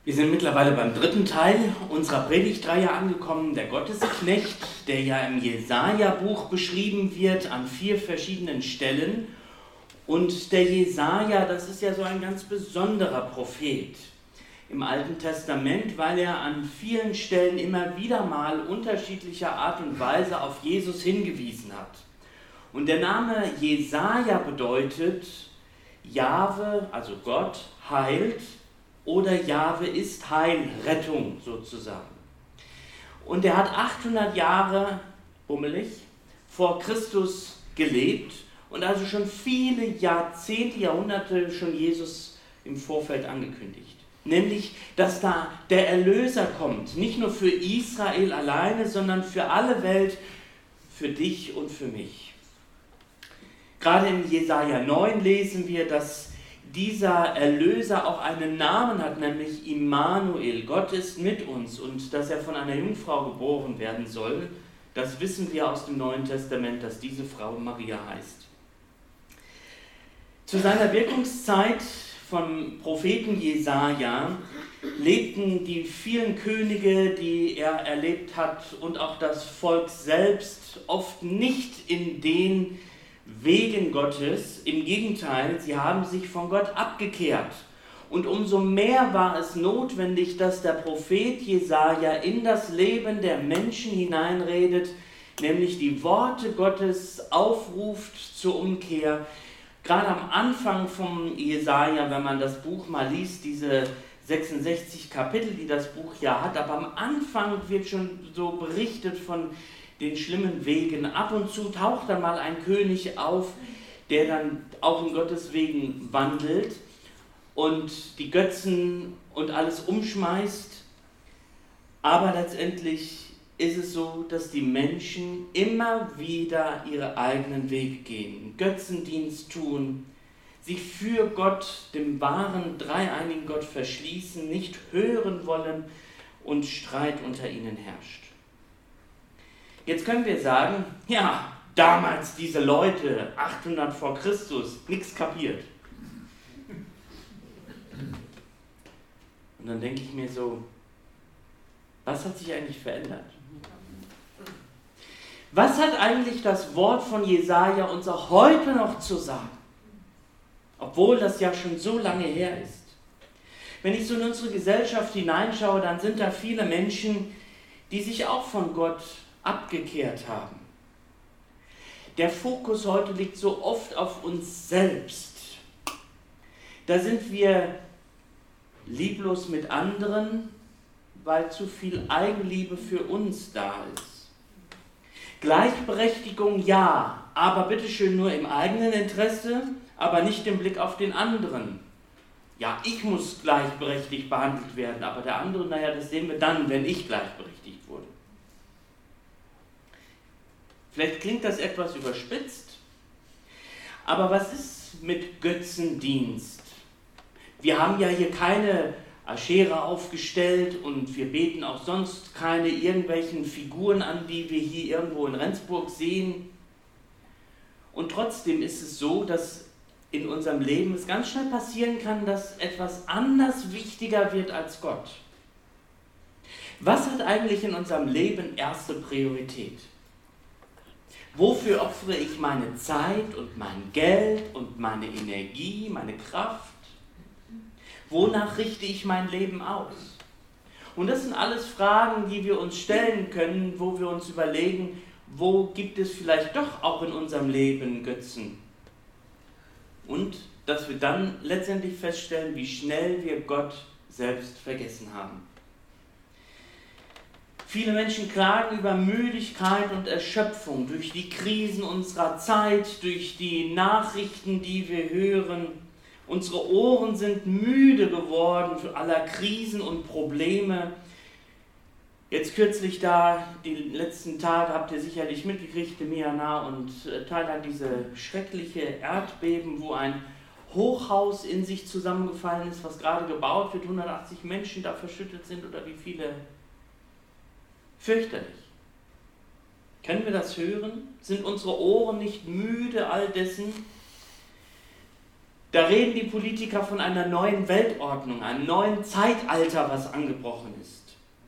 Wir sind mittlerweile beim dritten Teil unserer Predigtreihe angekommen, der Gottesknecht, der ja im Jesaja-Buch beschrieben wird an 4 verschiedenen Stellen. Und der Jesaja, das ist ja so ein ganz besonderer Prophet im Alten Testament, weil er an vielen Stellen immer wieder mal unterschiedlicher Art und Weise auf Jesus hingewiesen hat. Und der Name Jesaja bedeutet, Jahwe, also Gott, heilt, oder Jahwe ist Heil, Rettung sozusagen. Und er hat 800 Jahre, vor Christus gelebt und also schon viele Jahrzehnte, Jahrhunderte schon Jesus im Vorfeld angekündigt. Nämlich, dass da der Erlöser kommt, nicht nur für Israel alleine, sondern für alle Welt, für dich und für mich. Gerade in Jesaja 9 lesen wir, dass dieser Erlöser auch einen Namen hat, nämlich Immanuel, Gott ist mit uns, und dass er von einer Jungfrau geboren werden soll. Das wissen wir aus dem Neuen Testament, dass diese Frau Maria heißt. Zu seiner Wirkungszeit vom Propheten Jesaja lebten die vielen Könige, die er erlebt hat, und auch das Volk selbst oft nicht in den Wegen Gottes. Im Gegenteil, sie haben sich von Gott abgekehrt. Und umso mehr war es notwendig, dass der Prophet Jesaja in das Leben der Menschen hineinredet, nämlich die Worte Gottes aufruft zur Umkehr. Gerade am Anfang vom Jesaja, wenn man das Buch mal liest, diese 66 Kapitel, die das Buch ja hat, aber am Anfang wird schon so berichtet von den schlimmen Wegen. Ab und zu taucht da mal ein König auf, der dann auch in Gottes Wegen wandelt und die Götzen und alles umschmeißt. Aber letztendlich ist es so, dass die Menschen immer wieder ihre eigenen Wege gehen, Götzendienst tun, sich für Gott, dem wahren, dreieinigen Gott verschließen, nicht hören wollen und Streit unter ihnen herrscht. Jetzt können wir sagen, ja, damals diese Leute, 800 vor Christus, nichts kapiert. Und dann denke ich mir so, was hat sich eigentlich verändert? Was hat eigentlich das Wort von Jesaja uns auch heute noch zu sagen? Obwohl das ja schon so lange her ist. Wenn ich so in unsere Gesellschaft hineinschaue, dann sind da viele Menschen, die sich auch von Gott abgekehrt haben. Der Fokus heute liegt so oft auf uns selbst. Da sind wir lieblos mit anderen, weil zu viel Eigenliebe für uns da ist. Gleichberechtigung ja, aber bitteschön nur im eigenen Interesse, aber nicht im Blick auf den anderen. Ja, ich muss gleichberechtigt behandelt werden, aber der andere, das sehen wir dann, wenn ich gleichberechtigt wurde. Vielleicht klingt das etwas überspitzt, aber was ist mit Götzendienst? Wir haben ja hier keine Aschera aufgestellt und wir beten auch sonst keine irgendwelchen Figuren an, die wir hier irgendwo in Rendsburg sehen. Und trotzdem ist es so, dass in unserem Leben es ganz schnell passieren kann, dass etwas anders wichtiger wird als Gott. Was hat eigentlich in unserem Leben erste Priorität? Wofür opfere ich meine Zeit und mein Geld und meine Energie, meine Kraft? Wonach richte ich mein Leben aus? Und das sind alles Fragen, die wir uns stellen können, wo wir uns überlegen, wo gibt es vielleicht doch auch in unserem Leben Götzen? Und dass wir dann letztendlich feststellen, wie schnell wir Gott selbst vergessen haben. Viele Menschen klagen über Müdigkeit und Erschöpfung durch die Krisen unserer Zeit, durch die Nachrichten, die wir hören. Unsere Ohren sind müde geworden für aller Krisen und Probleme. Jetzt kürzlich die letzten Tage, habt ihr sicherlich mitgekriegt, in Myanmar und Thailand, diese schreckliche Erdbeben, wo ein Hochhaus in sich zusammengefallen ist, was gerade gebaut wird, 180 Menschen da verschüttet sind oder wie viele. Fürchterlich. Können wir das hören? Sind unsere Ohren nicht müde all dessen? Da reden die Politiker von einer neuen Weltordnung, einem neuen Zeitalter, was angebrochen ist.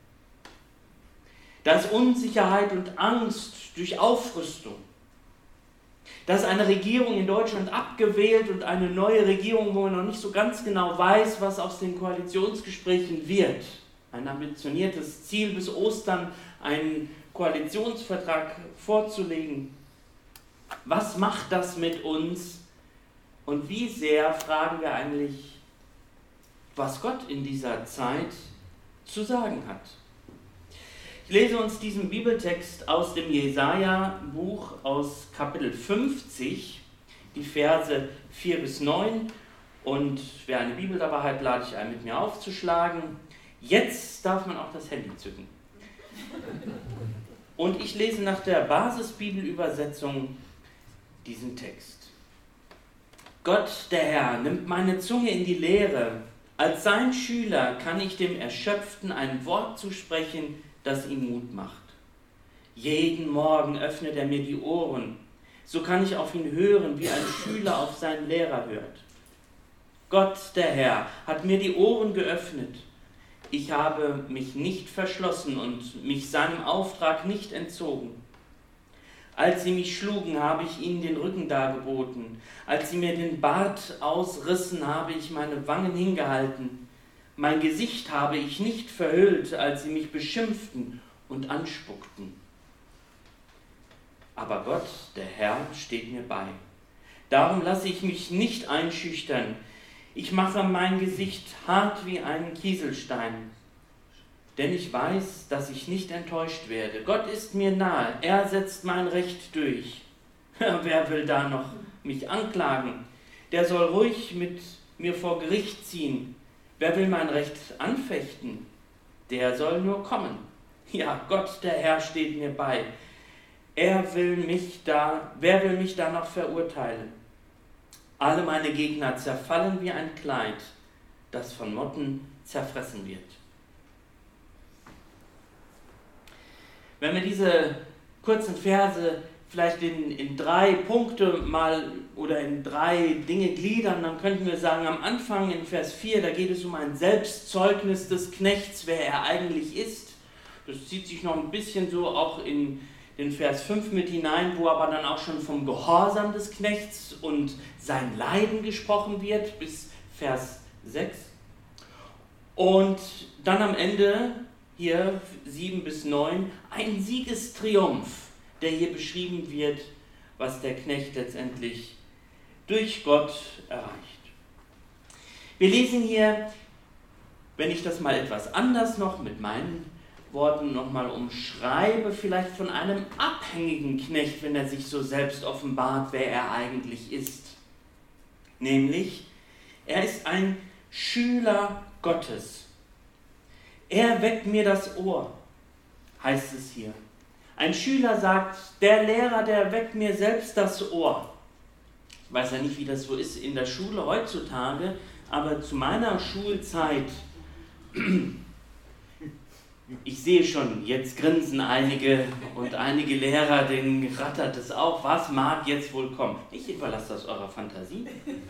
Da ist Unsicherheit und Angst durch Aufrüstung. Da ist eine Regierung in Deutschland abgewählt und eine neue Regierung, wo man noch nicht so ganz genau weiß, was aus den Koalitionsgesprächen wird. Ein ambitioniertes Ziel, bis Ostern einen Koalitionsvertrag vorzulegen. Was macht das mit uns? Und wie sehr fragen wir eigentlich, was Gott in dieser Zeit zu sagen hat? Ich lese uns diesen Bibeltext aus dem Jesaja-Buch aus Kapitel 50, die Verse 4 bis 9. Und wer eine Bibel dabei hat, lade ich ein, mit mir aufzuschlagen. Jetzt darf man auch das Handy zücken. Und ich lese nach der Basisbibelübersetzung diesen Text. Gott, der Herr, nimmt meine Zunge in die Lehre. Als sein Schüler kann ich dem Erschöpften ein Wort zusprechen, das ihm Mut macht. Jeden Morgen öffnet er mir die Ohren. So kann ich auf ihn hören, wie ein Schüler auf seinen Lehrer hört. Gott, der Herr, hat mir die Ohren geöffnet. Ich habe mich nicht verschlossen und mich seinem Auftrag nicht entzogen. Als sie mich schlugen, habe ich ihnen den Rücken dargeboten. Als sie mir den Bart ausrissen, habe ich meine Wangen hingehalten. Mein Gesicht habe ich nicht verhüllt, als sie mich beschimpften und anspuckten. Aber Gott, der Herr, steht mir bei. Darum lasse ich mich nicht einschüchtern. Ich mache mein Gesicht hart wie einen Kieselstein. Denn ich weiß, dass ich nicht enttäuscht werde. Gott ist mir nahe, er setzt mein Recht durch. Wer will da noch mich anklagen? Der soll ruhig mit mir vor Gericht ziehen. Wer will mein Recht anfechten? Der soll nur kommen. Ja, Gott, der Herr, steht mir bei. Wer will mich da noch verurteilen? Alle meine Gegner zerfallen wie ein Kleid, das von Motten zerfressen wird. Wenn wir diese kurzen Verse vielleicht in 3 Punkte mal oder in 3 Dinge gliedern, dann könnten wir sagen, am Anfang in Vers 4, da geht es um ein Selbstzeugnis des Knechts, wer er eigentlich ist. Das zieht sich noch ein bisschen so auch in den Vers 5 mit hinein, wo aber dann auch schon vom Gehorsam des Knechts und sein Leiden gesprochen wird, bis Vers 6. Und dann am Ende, hier 7 bis 9, ein Siegestriumph, der hier beschrieben wird, was der Knecht letztendlich durch Gott erreicht. Wir lesen hier, wenn ich das mal etwas anders noch mit meinen Worten nochmal umschreibe, vielleicht von einem abhängigen Knecht, wenn er sich so selbst offenbart, wer er eigentlich ist. Nämlich, er ist ein Schüler Gottes. Er weckt mir das Ohr, heißt es hier. Ein Schüler sagt, der Lehrer, der weckt mir selbst das Ohr. Ich weiß ja nicht, wie das so ist in der Schule heutzutage, aber zu meiner Schulzeit, ich sehe schon, jetzt grinsen einige und einige Lehrer, denen rattert es auch, was mag jetzt wohl kommen? Ich überlasse das eurer Fantasie.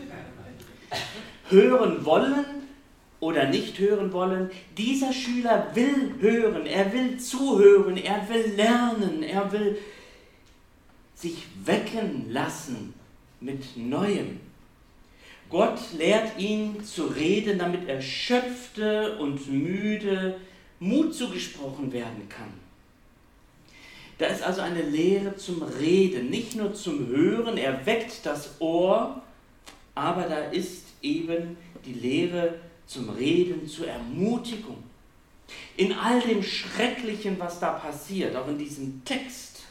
Hören wollen oder nicht hören wollen, dieser Schüler will hören, er will zuhören, er will lernen, er will sich wecken lassen mit Neuem. Gott lehrt ihn zu reden, damit Erschöpfte und Müde Mut zugesprochen werden kann. Da ist also eine Lehre zum Reden, nicht nur zum Hören, er weckt das Ohr, aber da ist eben die Lehre zum Reden, zur Ermutigung. In all dem Schrecklichen, was da passiert, auch in diesem Text.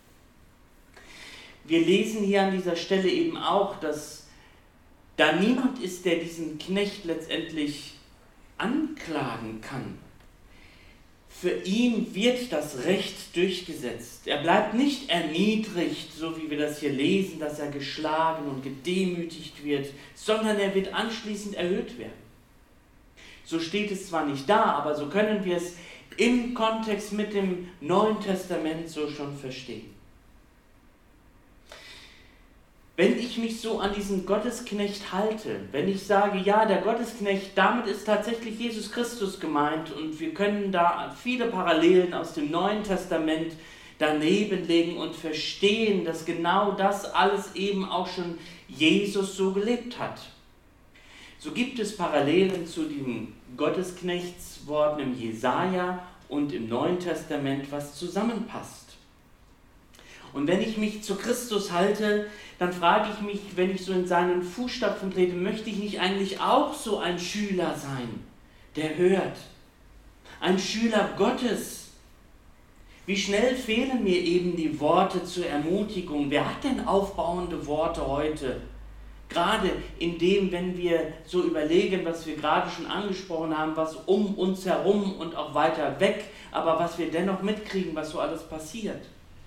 Wir lesen hier an dieser Stelle eben auch, dass da niemand ist, der diesen Knecht letztendlich anklagen kann. Für ihn wird das Recht durchgesetzt. Er bleibt nicht erniedrigt, so wie wir das hier lesen, dass er geschlagen und gedemütigt wird, sondern er wird anschließend erhöht werden. So steht es zwar nicht da, aber so können wir es im Kontext mit dem Neuen Testament so schon verstehen. Wenn ich mich so an diesen Gottesknecht halte, wenn ich sage, ja, der Gottesknecht, damit ist tatsächlich Jesus Christus gemeint und wir können da viele Parallelen aus dem Neuen Testament daneben legen und verstehen, dass genau das alles eben auch schon Jesus so gelebt hat. So gibt es Parallelen zu den Gottesknechtsworten im Jesaja und im Neuen Testament, was zusammenpasst. Und wenn ich mich zu Christus halte, dann frage ich mich, wenn ich so in seinen Fußstapfen trete, möchte ich nicht eigentlich auch so ein Schüler sein, der hört? Ein Schüler Gottes. Wie schnell fehlen mir eben die Worte zur Ermutigung. Wer hat denn aufbauende Worte heute? Gerade in dem, wenn wir so überlegen, was wir gerade schon angesprochen haben, was um uns herum und auch weiter weg, aber was wir dennoch mitkriegen, was so alles passiert.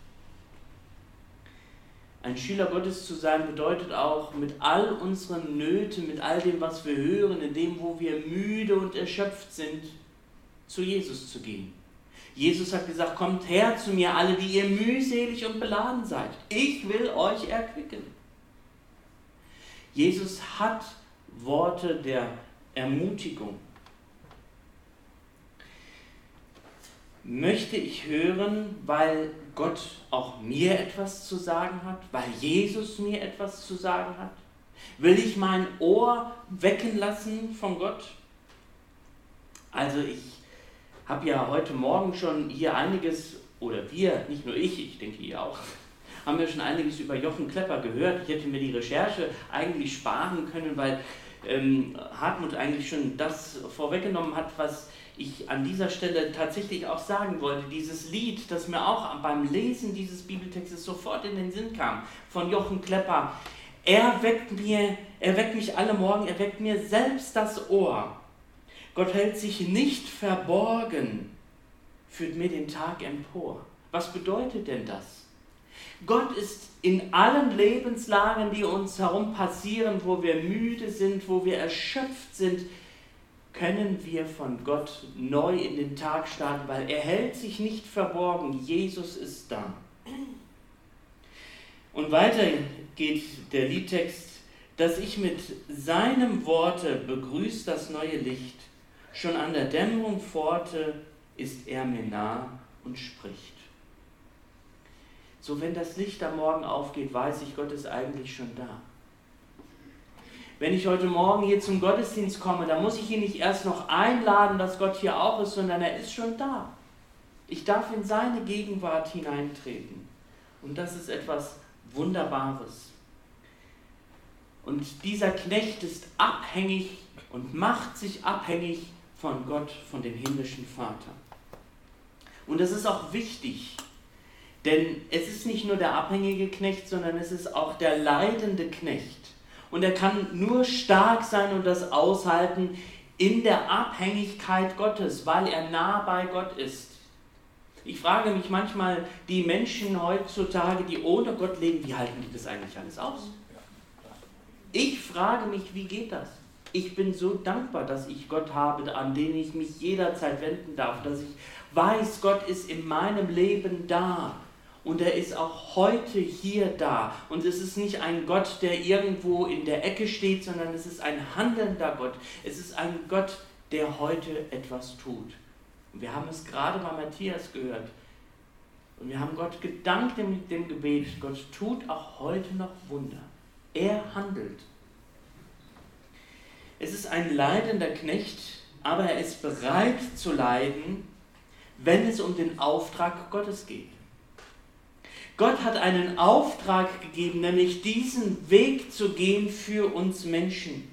Ein Schüler Gottes zu sein bedeutet auch, mit all unseren Nöten, mit all dem, was wir hören, in dem, wo wir müde und erschöpft sind, zu Jesus zu gehen. Jesus hat gesagt, kommt her zu mir, alle, die ihr mühselig und beladen seid. Ich will euch erquicken. Jesus hat Worte der Ermutigung. Möchte ich hören, weil Gott auch mir etwas zu sagen hat, weil Jesus mir etwas zu sagen hat? Will ich mein Ohr wecken lassen von Gott? Also ich habe ja heute Morgen schon hier einiges, oder wir, nicht nur ich denke ihr auch, haben wir schon einiges über Jochen Klepper gehört. Ich hätte mir die Recherche eigentlich sparen können, weil Hartmut eigentlich schon das vorweggenommen hat, was ich an dieser Stelle tatsächlich auch sagen wollte. Dieses Lied, das mir auch beim Lesen dieses Bibeltextes sofort in den Sinn kam, von Jochen Klepper. Er weckt mich alle Morgen, er weckt mir selbst das Ohr. Gott hält sich nicht verborgen, führt mir den Tag empor. Was bedeutet denn das? Gott ist in allen Lebenslagen, die uns herum passieren, wo wir müde sind, wo wir erschöpft sind, können wir von Gott neu in den Tag starten, weil er hält sich nicht verborgen. Jesus ist da. Und weiter geht der Liedtext, dass ich mit seinem Worte begrüßt das neue Licht. Schon an der Dämmerung Pforte ist er mir nah und spricht. So, wenn das Licht am Morgen aufgeht, weiß ich, Gott ist eigentlich schon da. Wenn ich heute Morgen hier zum Gottesdienst komme, dann muss ich ihn nicht erst noch einladen, dass Gott hier auch ist, sondern er ist schon da. Ich darf in seine Gegenwart hineintreten. Und das ist etwas Wunderbares. Und dieser Knecht ist abhängig und macht sich abhängig von Gott, von dem himmlischen Vater. Und das ist auch wichtig. Denn es ist nicht nur der abhängige Knecht, sondern es ist auch der leidende Knecht. Und er kann nur stark sein und das aushalten in der Abhängigkeit Gottes, weil er nah bei Gott ist. Ich frage mich manchmal, die Menschen heutzutage, die ohne Gott leben, wie halten die das eigentlich alles aus? Ich frage mich, wie geht das? Ich bin so dankbar, dass ich Gott habe, an den ich mich jederzeit wenden darf, dass ich weiß, Gott ist in meinem Leben da. Und er ist auch heute hier da. Und es ist nicht ein Gott, der irgendwo in der Ecke steht, sondern es ist ein handelnder Gott. Es ist ein Gott, der heute etwas tut. Und wir haben es gerade bei Matthias gehört. Und wir haben Gott gedankt mit dem Gebet. Gott tut auch heute noch Wunder. Er handelt. Es ist ein leidender Knecht, aber er ist bereit zu leiden, wenn es um den Auftrag Gottes geht. Gott hat einen Auftrag gegeben, nämlich diesen Weg zu gehen für uns Menschen.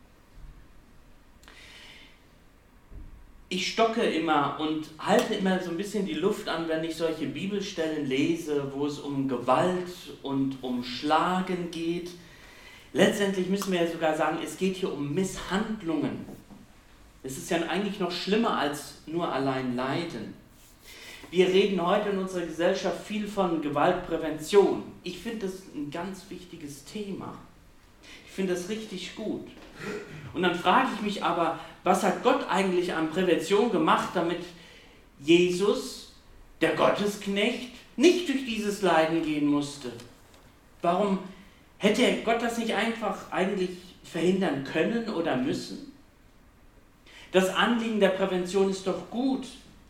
Ich stocke immer und halte immer so ein bisschen die Luft an, wenn ich solche Bibelstellen lese, wo es um Gewalt und um Schlagen geht. Letztendlich müssen wir ja sogar sagen, es geht hier um Misshandlungen. Es ist ja eigentlich noch schlimmer als nur allein Leiden. Wir reden heute in unserer Gesellschaft viel von Gewaltprävention. Ich finde das ein ganz wichtiges Thema. Ich finde das richtig gut. Und dann frage ich mich aber, was hat Gott eigentlich an Prävention gemacht, damit Jesus, der Gottesknecht, nicht durch dieses Leiden gehen musste? Warum Hätte Gott das nicht einfach eigentlich verhindern können oder müssen? Das Anliegen der Prävention ist doch gut.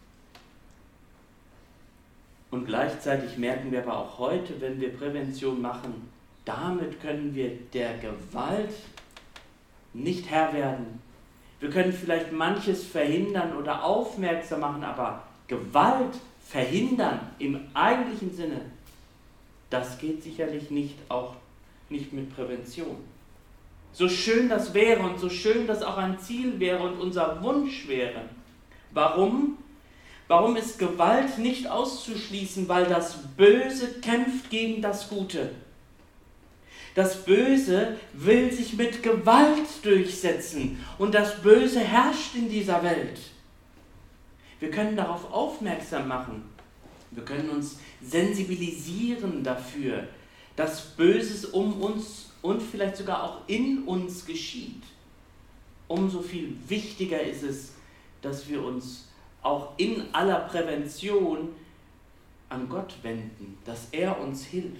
Und gleichzeitig merken wir aber auch heute, wenn wir Prävention machen, damit können wir der Gewalt nicht Herr werden. Wir können vielleicht manches verhindern oder aufmerksam machen, aber Gewalt verhindern im eigentlichen Sinne, das geht sicherlich nicht, auch nicht mit Prävention. So schön das wäre und so schön das auch ein Ziel wäre und unser Wunsch wäre. Warum? Warum ist Gewalt nicht auszuschließen? Weil das Böse kämpft gegen das Gute. Das Böse will sich mit Gewalt durchsetzen und das Böse herrscht in dieser Welt. Wir können darauf aufmerksam machen. Wir können uns sensibilisieren dafür, dass Böses um uns und vielleicht sogar auch in uns geschieht. Umso viel wichtiger ist es, dass wir uns auch in aller Prävention an Gott wenden, dass er uns hilft.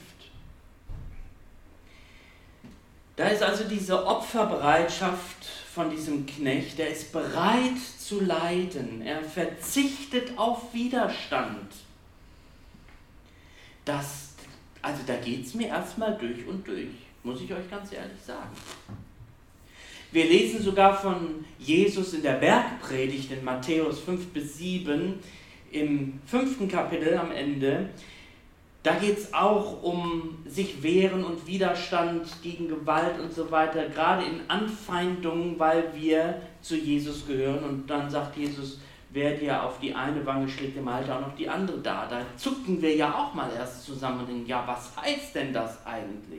Da ist also diese Opferbereitschaft von diesem Knecht, der ist bereit zu leiden, er verzichtet auf Widerstand. Also da geht es mir erstmal durch und durch, muss ich euch ganz ehrlich sagen. Wir lesen sogar von Jesus in der Bergpredigt in Matthäus 5-7, im 5. Kapitel am Ende. Da geht es auch um sich wehren und Widerstand gegen Gewalt und so weiter, gerade in Anfeindungen, weil wir zu Jesus gehören. Und dann sagt Jesus, wer dir auf die eine Wange schlägt, dem halte auch noch die andere da. Da zucken wir ja auch mal erst zusammen und denken, ja, was heißt denn das eigentlich?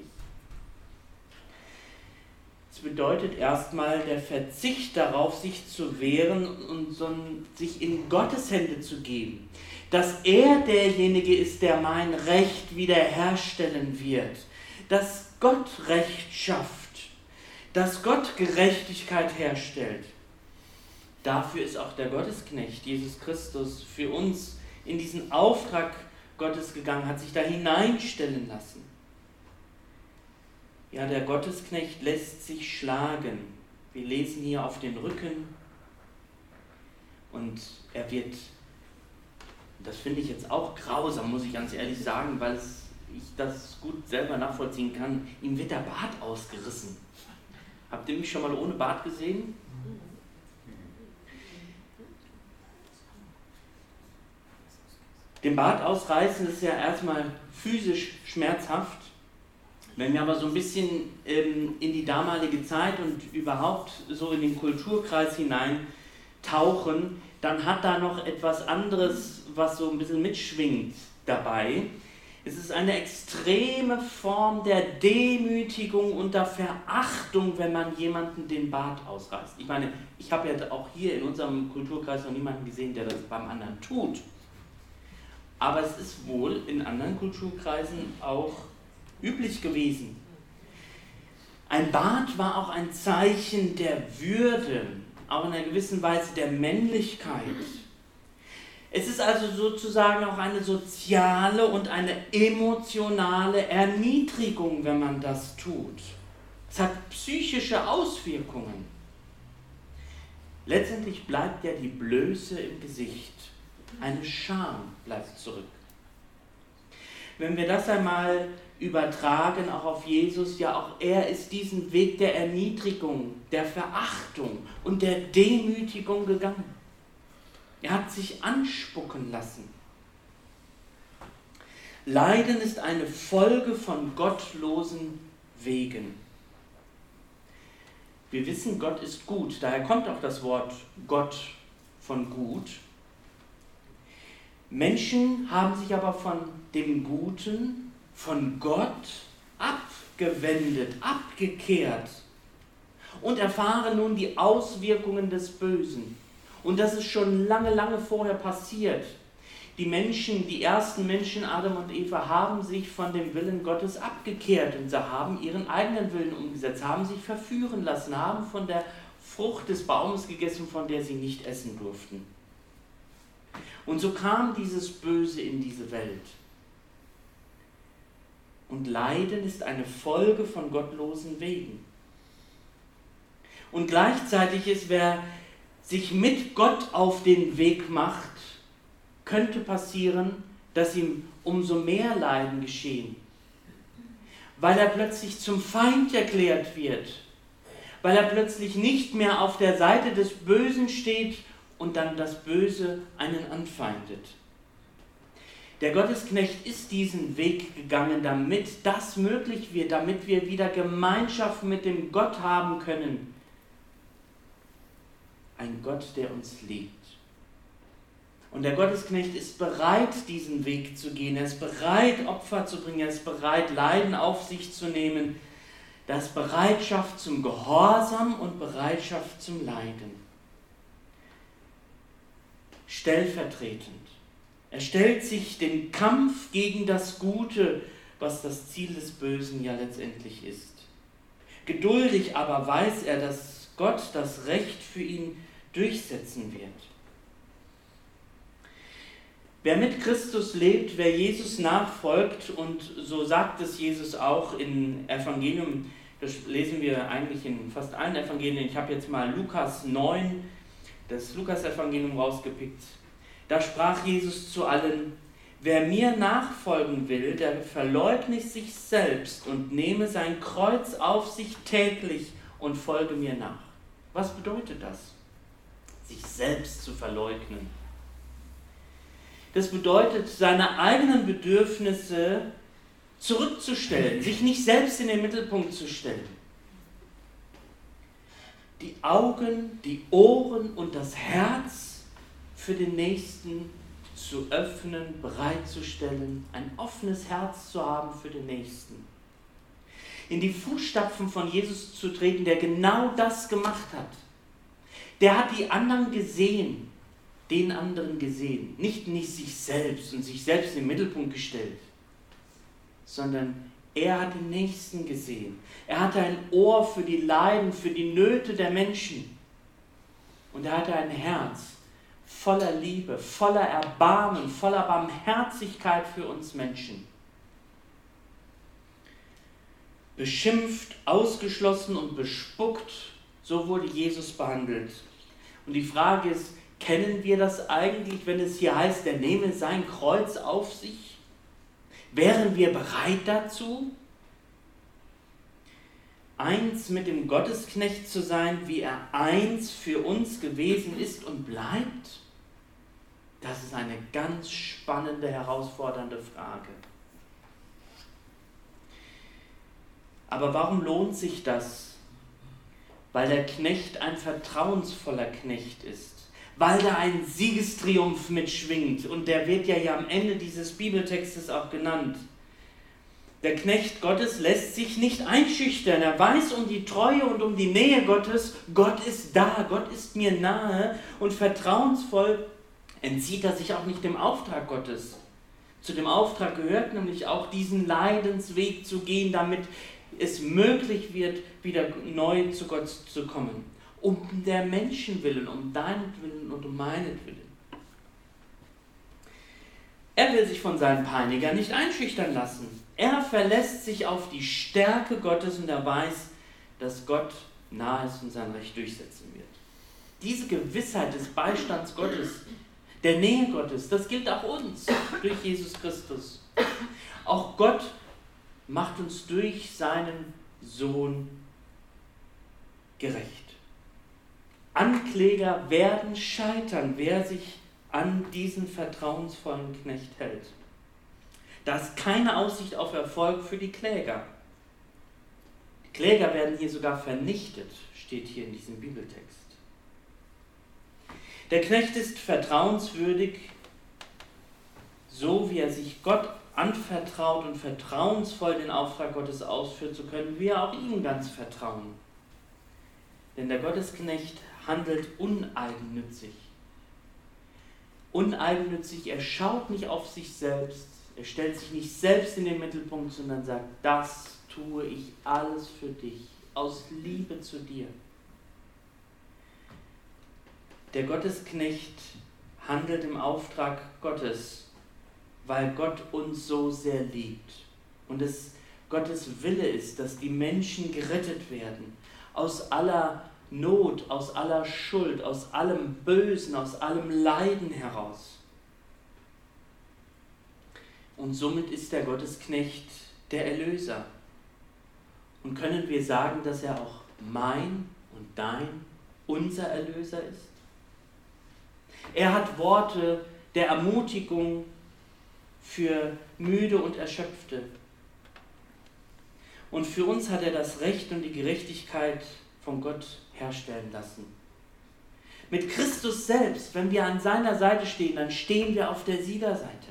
Es bedeutet erstmal der Verzicht darauf, sich zu wehren und sich in Gottes Hände zu geben. Dass er derjenige ist, der mein Recht wiederherstellen wird. Dass Gott Recht schafft. Dass Gott Gerechtigkeit herstellt. Dafür ist auch der Gottesknecht, Jesus Christus, für uns in diesen Auftrag Gottes gegangen, hat sich da hineinstellen lassen. Ja, der Gottesknecht lässt sich schlagen. Wir lesen hier auf den Rücken und er wird, das finde ich jetzt auch grausam, muss ich ganz ehrlich sagen, weil ich das gut selber nachvollziehen kann, ihm wird der Bart ausgerissen. Habt ihr mich schon mal ohne Bart gesehen? Den Bart ausreißen ist ja erstmal physisch schmerzhaft. Wenn wir aber so ein bisschen in die damalige Zeit und überhaupt so in den Kulturkreis hinein tauchen, dann hat da noch etwas anderes, was so ein bisschen mitschwingt dabei. Es ist eine extreme Form der Demütigung und der Verachtung, wenn man jemanden den Bart ausreißt. Ich meine, ich habe ja auch hier in unserem Kulturkreis noch niemanden gesehen, der das beim anderen tut. Aber es ist wohl in anderen Kulturkreisen auch üblich gewesen. Ein Bart war auch ein Zeichen der Würde, auch in einer gewissen Weise der Männlichkeit. Es ist also sozusagen auch eine soziale und eine emotionale Erniedrigung, wenn man das tut. Es hat psychische Auswirkungen. Letztendlich bleibt ja die Blöße im Gesicht. Eine Scham bleibt zurück. Wenn wir das einmal übertragen, auch auf Jesus, ja auch er ist diesen Weg der Erniedrigung, der Verachtung und der Demütigung gegangen. Er hat sich anspucken lassen. Leiden ist eine Folge von gottlosen Wegen. Wir wissen, Gott ist gut, daher kommt auch das Wort Gott von gut. Menschen haben sich aber von dem Guten, von Gott abgewendet, abgekehrt und erfahren nun die Auswirkungen des Bösen. Und das ist schon lange, lange vorher passiert. Die ersten Menschen, Adam und Eva, haben sich von dem Willen Gottes abgekehrt und sie haben ihren eigenen Willen umgesetzt, haben sich verführen lassen, haben von der Frucht des Baumes gegessen, von der sie nicht essen durften. Und so kam dieses Böse in diese Welt. Und Leiden ist eine Folge von gottlosen Wegen. Und gleichzeitig ist, wer sich mit Gott auf den Weg macht, könnte passieren, dass ihm umso mehr Leiden geschehen. Weil er plötzlich zum Feind erklärt wird. Weil er plötzlich nicht mehr auf der Seite des Bösen steht und dann das Böse einen anfeindet. Der Gottesknecht ist diesen Weg gegangen, damit das möglich wird, damit wir wieder Gemeinschaft mit dem Gott haben können. Ein Gott, der uns liebt. Und der Gottesknecht ist bereit, diesen Weg zu gehen. Er ist bereit, Opfer zu bringen. Er ist bereit, Leiden auf sich zu nehmen. Das ist Bereitschaft zum Gehorsam und Bereitschaft zum Leiden. Stellvertretend. Er stellt sich dem Kampf gegen das Gute, was das Ziel des Bösen ja letztendlich ist. Geduldig aber weiß er, dass Gott das Recht für ihn durchsetzen wird. Wer mit Christus lebt, wer Jesus nachfolgt, und so sagt es Jesus auch im Evangelium, das lesen wir eigentlich in fast allen Evangelien, ich habe jetzt mal Lukas 9, das Lukas-Evangelium rausgepickt. Da sprach Jesus zu allen: Wer mir nachfolgen will, der verleugne sich selbst und nehme sein Kreuz auf sich täglich und folge mir nach. Was bedeutet das? Sich selbst zu verleugnen. Das bedeutet, seine eigenen Bedürfnisse zurückzustellen, sich nicht selbst in den Mittelpunkt zu stellen. Die Augen, die Ohren und das Herz für den Nächsten zu öffnen, bereitzustellen, ein offenes Herz zu haben für den Nächsten. In die Fußstapfen von Jesus zu treten, der genau das gemacht hat. Der hat die anderen gesehen, den anderen gesehen. Nicht sich selbst und sich selbst in den Mittelpunkt gestellt, sondern er hat den Nächsten gesehen. Er hatte ein Ohr für die Leiden, für die Nöte der Menschen. Und er hatte ein Herz voller Liebe, voller Erbarmen, voller Barmherzigkeit für uns Menschen. Beschimpft, ausgeschlossen und bespuckt, so wurde Jesus behandelt. Und die Frage ist, kennen wir das eigentlich, wenn es hier heißt, er nehme sein Kreuz auf sich? Wären wir bereit dazu, eins mit dem Gottesknecht zu sein, wie er eins für uns gewesen ist und bleibt? Das ist eine ganz spannende, herausfordernde Frage. Aber warum lohnt sich das? Weil der Knecht ein vertrauensvoller Knecht ist. Weil da ein Siegestriumph mitschwingt. Und der wird ja am Ende dieses Bibeltextes auch genannt. Der Knecht Gottes lässt sich nicht einschüchtern. Er weiß um die Treue und um die Nähe Gottes. Gott ist da, Gott ist mir nahe. Und vertrauensvoll entzieht er sich auch nicht dem Auftrag Gottes. Zu dem Auftrag gehört nämlich auch, diesen Leidensweg zu gehen, damit es möglich wird, wieder neu zu Gott zu kommen. Um der Menschen willen, um deinetwillen und um meinetwillen. Er will sich von seinen Peinigern nicht einschüchtern lassen. Er verlässt sich auf die Stärke Gottes und er weiß, dass Gott nahe ist und sein Recht durchsetzen wird. Diese Gewissheit des Beistands Gottes, der Nähe Gottes, das gilt auch uns durch Jesus Christus. Auch Gott macht uns durch seinen Sohn gerecht. Ankläger werden scheitern, wer sich an diesen vertrauensvollen Knecht hält. Da ist keine Aussicht auf Erfolg für die Kläger. Die Kläger werden hier sogar vernichtet, steht hier in diesem Bibeltext. Der Knecht ist vertrauenswürdig, so wie er sich Gott anvertraut und vertrauensvoll den Auftrag Gottes ausführt, so können wir auch ihm ganz vertrauen. Denn der Gottesknecht handelt uneigennützig. Uneigennützig, er schaut nicht auf sich selbst, er stellt sich nicht selbst in den Mittelpunkt, sondern sagt, das tue ich alles für dich, aus Liebe zu dir. Der Gottesknecht handelt im Auftrag Gottes, weil Gott uns so sehr liebt. und es Gottes Wille ist, dass die Menschen gerettet werden aus aller Not, aus aller Schuld, aus allem Bösen, aus allem Leiden heraus. Und somit ist der Gottesknecht der Erlöser. Und können wir sagen, dass er auch mein und dein, unser Erlöser ist? Er hat Worte der Ermutigung für Müde und Erschöpfte. Und für uns hat er das Recht und die Gerechtigkeit von Gott herstellen lassen. Mit Christus selbst, wenn wir an seiner Seite stehen, dann stehen wir auf der Siegerseite.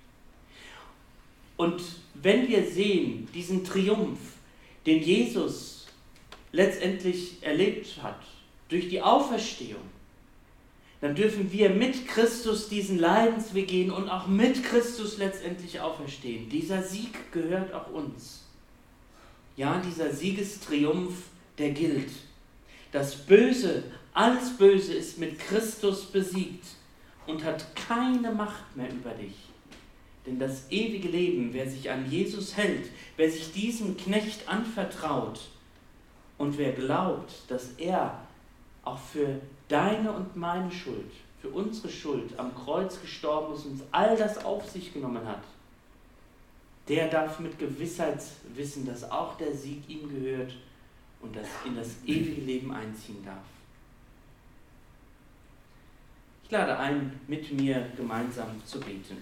Und wenn wir sehen, diesen Triumph, den Jesus letztendlich erlebt hat, durch die Auferstehung, dann dürfen wir mit Christus diesen Leidensweg gehen und auch mit Christus letztendlich auferstehen. Dieser Sieg gehört auch uns. Ja, dieser Siegestriumph, der gilt. Das Böse, alles Böse ist mit Christus besiegt und hat keine Macht mehr über dich. Denn das ewige Leben, wer sich an Jesus hält, wer sich diesem Knecht anvertraut und wer glaubt, dass er auch für deine und meine Schuld, für unsere Schuld am Kreuz gestorben ist und uns all das auf sich genommen hat, der darf mit Gewissheit wissen, dass auch der Sieg ihm gehört und dass in das ewige Leben einziehen darf. Ich lade ein, mit mir gemeinsam zu beten.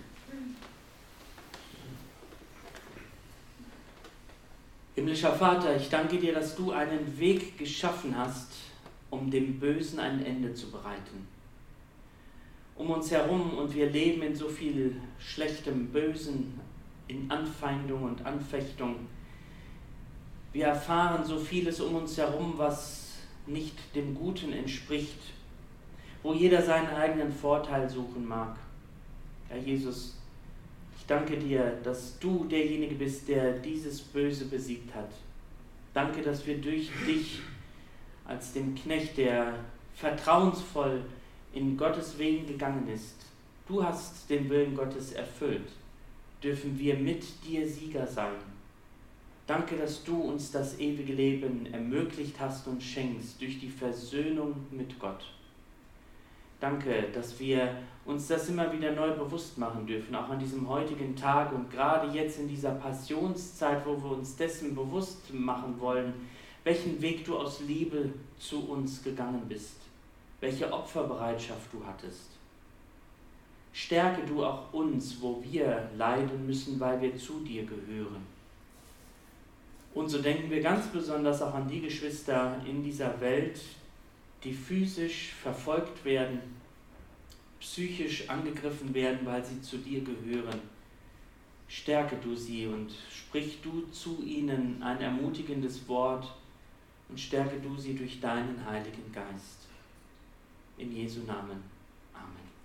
Himmlischer Vater, ich danke dir, dass du einen Weg geschaffen hast, um dem Bösen ein Ende zu bereiten. Um uns herum, und wir leben in so viel schlechtem, Bösen, in Anfeindung und Anfechtung. Wir erfahren so vieles um uns herum, was nicht dem Guten entspricht, wo jeder seinen eigenen Vorteil suchen mag. Herr Jesus, ich danke dir, dass du derjenige bist, der dieses Böse besiegt hat. Danke, dass wir durch dich als dem Knecht, der vertrauensvoll in Gottes Wegen gegangen ist, du hast den Willen Gottes erfüllt, dürfen wir mit dir Sieger sein. Danke, dass du uns das ewige Leben ermöglicht hast und schenkst durch die Versöhnung mit Gott. Danke, dass wir uns das immer wieder neu bewusst machen dürfen, auch an diesem heutigen Tag und gerade jetzt in dieser Passionszeit, wo wir uns dessen bewusst machen wollen, welchen Weg du aus Liebe zu uns gegangen bist, welche Opferbereitschaft du hattest. Stärke du auch uns, wo wir leiden müssen, weil wir zu dir gehören. Und so denken wir ganz besonders auch an die Geschwister in dieser Welt, die physisch verfolgt werden, psychisch angegriffen werden, weil sie zu dir gehören. Stärke du sie und sprich du zu ihnen ein ermutigendes Wort und stärke du sie durch deinen Heiligen Geist. In Jesu Namen. Amen.